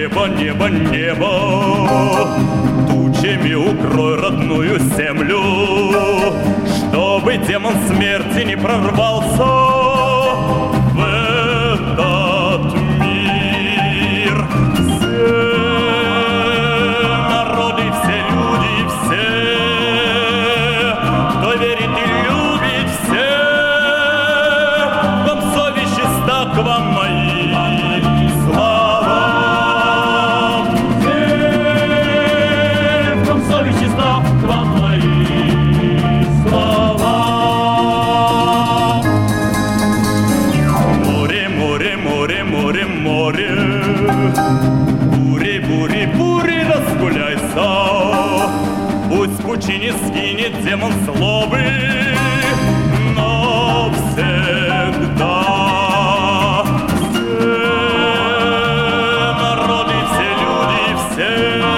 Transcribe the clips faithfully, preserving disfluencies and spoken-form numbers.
небо, небо, небо, тучами укрой родную землю, чтобы демон смерти не прорвался в этот мир. Все народы, все люди, все, кто верит и любит, все, вам совесть чиста, к вам мои слова. Все, вам совесть чиста, к вам мои слова. Море, море, море, море, море, бури, бури, бури, разгуляйся, пусть в пучине скинет демон злобы навсегда. Все народы, все люди, все,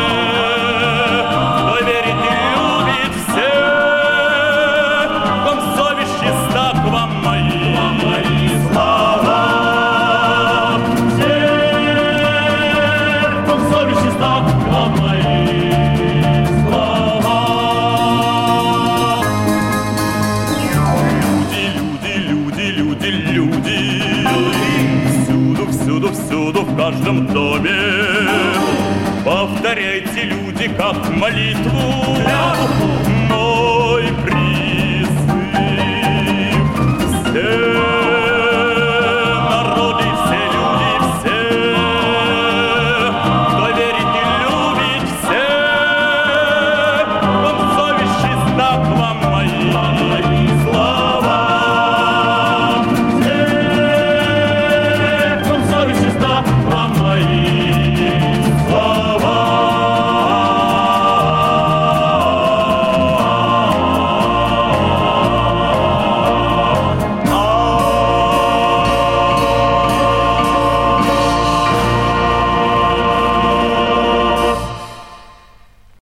кто верит и любит, все, вам совесть чиста, к вам мои слова. Все, вам совесть чиста, к вам мои слова. Люди, люди, люди, люди, всюду, всюду, всюду, в каждом доме повторяйте, люди, как молитву.